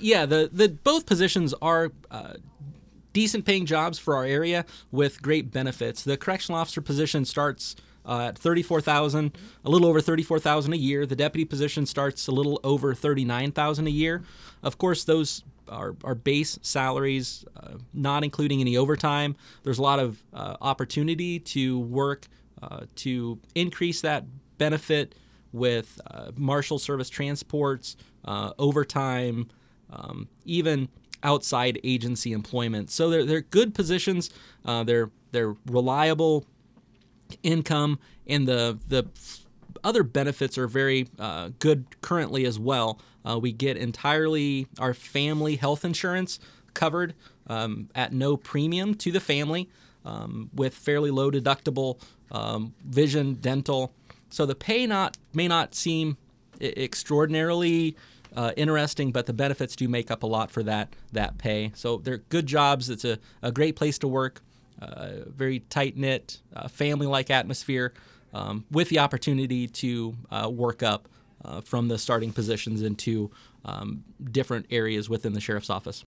Yeah, the both positions are decent paying jobs for our area with great benefits. The correctional officer position starts at $34,000, a little over $34,000 a year. The deputy position starts a little over $39,000 a year. Of course, those are base salaries, not including any overtime. There's a lot of opportunity to work to increase that benefit with marshal service transports, overtime, even outside agency employment. So they're good positions. They're reliable income, and the other benefits are very good currently as well. We get entirely our family health insurance covered at no premium to the family, with fairly low deductible vision, dental. So the pay may not seem extraordinarily interesting, but the benefits do make up a lot for that pay. So they're good jobs. It's a great place to work, very tight-knit, family-like atmosphere, with the opportunity to work up from the starting positions into different areas within the sheriff's office.